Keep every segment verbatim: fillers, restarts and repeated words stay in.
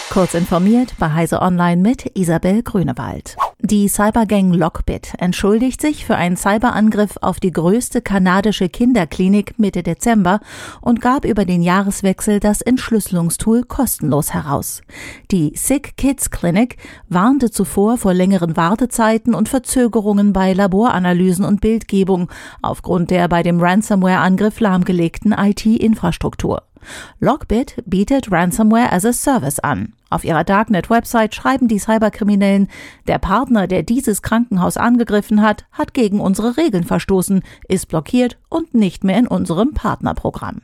Kurz informiert bei Heise Online mit Isabel Grünewald. Die Cybergang Lockbit entschuldigt sich für einen Cyberangriff auf die größte kanadische Kinderklinik Mitte Dezember und gab über den Jahreswechsel das Entschlüsselungstool kostenlos heraus. Die Sick Kids Clinic warnte zuvor vor längeren Wartezeiten und Verzögerungen bei Laboranalysen und Bildgebung aufgrund der bei dem Ransomware-Angriff lahmgelegten I T-Infrastruktur. Lockbit bietet Ransomware as a Service an. Auf ihrer Darknet-Website schreiben die Cyberkriminellen, der Partner, der dieses Krankenhaus angegriffen hat, hat gegen unsere Regeln verstoßen, ist blockiert und nicht mehr in unserem Partnerprogramm.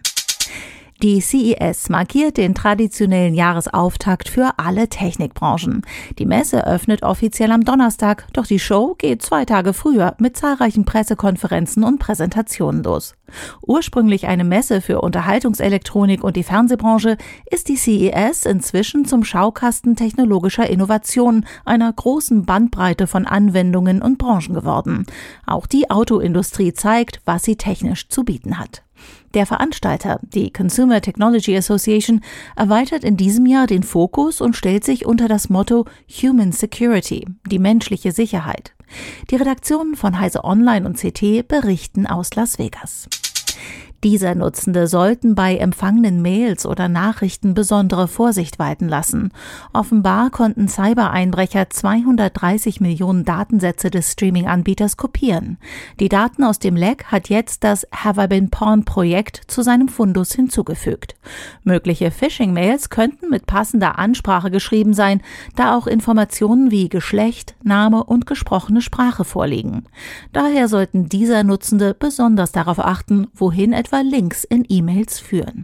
Die C E S markiert den traditionellen Jahresauftakt für alle Technikbranchen. Die Messe öffnet offiziell am Donnerstag, doch die Show geht zwei Tage früher mit zahlreichen Pressekonferenzen und Präsentationen los. Ursprünglich eine Messe für Unterhaltungselektronik und die Fernsehbranche, ist die C E S inzwischen zum Schaukasten technologischer Innovationen einer großen Bandbreite von Anwendungen und Branchen geworden. Auch die Autoindustrie zeigt, was sie technisch zu bieten hat. Der Veranstalter, die Consumer Technology Association, erweitert in diesem Jahr den Fokus und stellt sich unter das Motto Human Security, die menschliche Sicherheit. Die Redaktionen von Heise Online und C T berichten aus Las Vegas. Diese Nutzende sollten bei empfangenen Mails oder Nachrichten besondere Vorsicht walten lassen. Offenbar konnten Cybereinbrecher zweihundertdreißig Millionen Datensätze des Streaming-Anbieters kopieren. Die Daten aus dem Leck hat jetzt das Have I Been Pawned-Projekt zu seinem Fundus hinzugefügt. Mögliche Phishing-Mails könnten mit passender Ansprache geschrieben sein, da auch Informationen wie Geschlecht, Name und gesprochene Sprache vorliegen. Daher sollten dieser Nutzende besonders darauf achten, wohin etwa Links in E-Mails führen.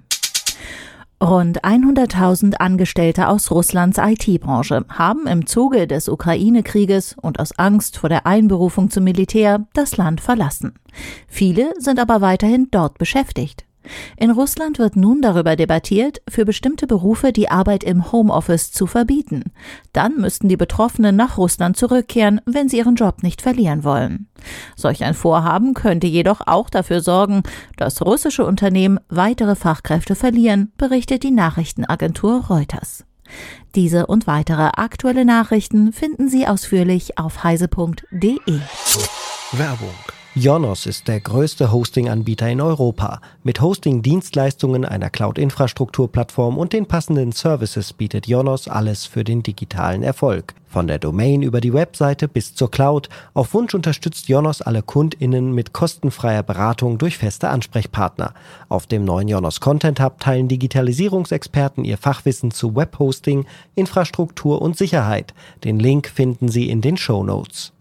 Rund hunderttausend Angestellte aus Russlands I T-Branche haben im Zuge des Ukraine-Krieges und aus Angst vor der Einberufung zum Militär das Land verlassen. Viele sind aber weiterhin dort beschäftigt. In Russland wird nun darüber debattiert, für bestimmte Berufe die Arbeit im Homeoffice zu verbieten. Dann müssten die Betroffenen nach Russland zurückkehren, wenn sie ihren Job nicht verlieren wollen. Solch ein Vorhaben könnte jedoch auch dafür sorgen, dass russische Unternehmen weitere Fachkräfte verlieren, berichtet die Nachrichtenagentur Reuters. Diese und weitere aktuelle Nachrichten finden Sie ausführlich auf heise punkt de. Werbung. Ionos ist der größte Hosting-Anbieter in Europa. Mit Hosting-Dienstleistungen, einer Cloud-Infrastrukturplattform und den passenden Services bietet Ionos alles für den digitalen Erfolg. Von der Domain über die Webseite bis zur Cloud. Auf Wunsch unterstützt Ionos alle KundInnen mit kostenfreier Beratung durch feste Ansprechpartner. Auf dem neuen Ionos Content Hub teilen Digitalisierungsexperten ihr Fachwissen zu Webhosting, Infrastruktur und Sicherheit. Den Link finden Sie in den Shownotes.